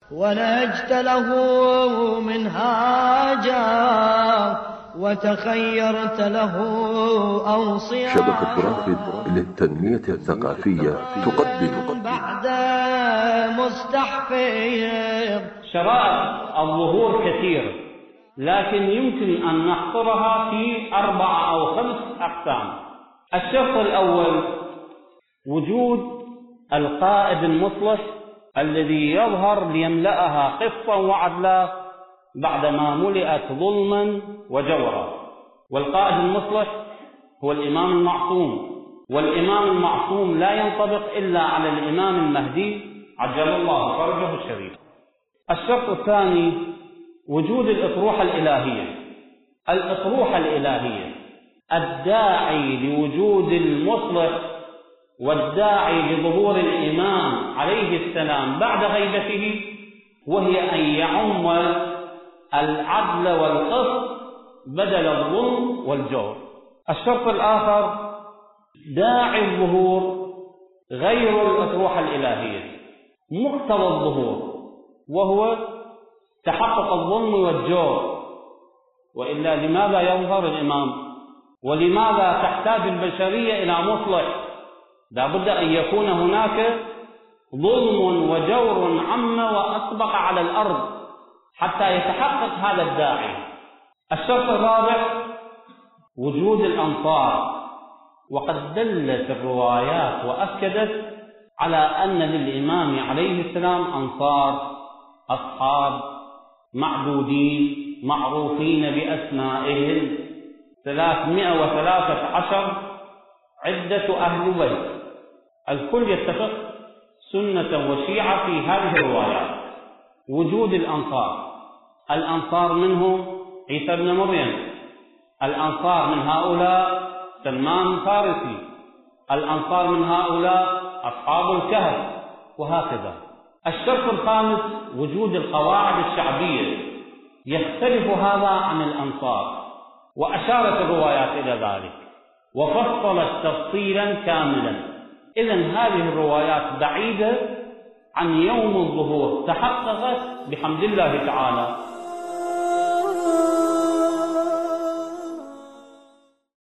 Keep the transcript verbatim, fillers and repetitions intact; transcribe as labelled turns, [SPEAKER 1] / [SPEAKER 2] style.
[SPEAKER 1] ونهجت له منهاجا وتخيرت له أوصياء.
[SPEAKER 2] شبكة رافد للتنمية الثقافية تقدم
[SPEAKER 1] بعد مستحفظ.
[SPEAKER 3] شرائط الظهور كثيرة، لكن يمكن أن نحصرها في أربعة أو خمس أقسام. الشرط الأول وجود القائد المصلح الذي يظهر ليملأها قسطا وعدلا بعدما ملئت ظلما وجورا. والقائد المصلح هو الإمام المعصوم، والإمام المعصوم لا ينطبق إلا على الإمام المهدي عجل الله فرجه الشريف. الشرط الثاني وجود الأطروحة الإلهية. الأطروحة الإلهية الداعي لوجود المصلح والداعي لظهور الإمام عليه السلام بعد غيبته، وهي أن يعم العدل والقسط بدل الظلم والجور. الشرط الآخر داعي الظهور غير الأطروحة الإلهية، مقتضى الظهور، وهو تحقق الظلم والجور. وإلا لماذا يظهر الإمام؟ ولماذا تحتاج البشرية إلى مصلح؟ لا بد أن يكون هناك ظلم وجور عم وأطبق على الأرض حتى يتحقق هذا الداعي. الشرط الرابع وجود الأنصار، وقد دلت الروايات وأكدت على أن للإمام عليه السلام أنصار، أصحاب معدودين معروفين بأسمائهم ثلاثمائة وثلاثة عشر عدة أهل بيت. الكل يتفق سنة وشيعة في هذه الروايات. وجود الأنصار، الأنصار منهم عيسى بن مريم، الأنصار من هؤلاء سلمان الفارسي، الأنصار من هؤلاء أصحاب الكهف، وهكذا. الشرط الخامس وجود القواعد الشعبية، يختلف هذا عن الأنصار، وأشارت الروايات إلى ذلك وفصلت تفصيلا كاملا. إذن هذه الروايات بعيدة عن يوم الظهور، تحققت بحمد الله تعالى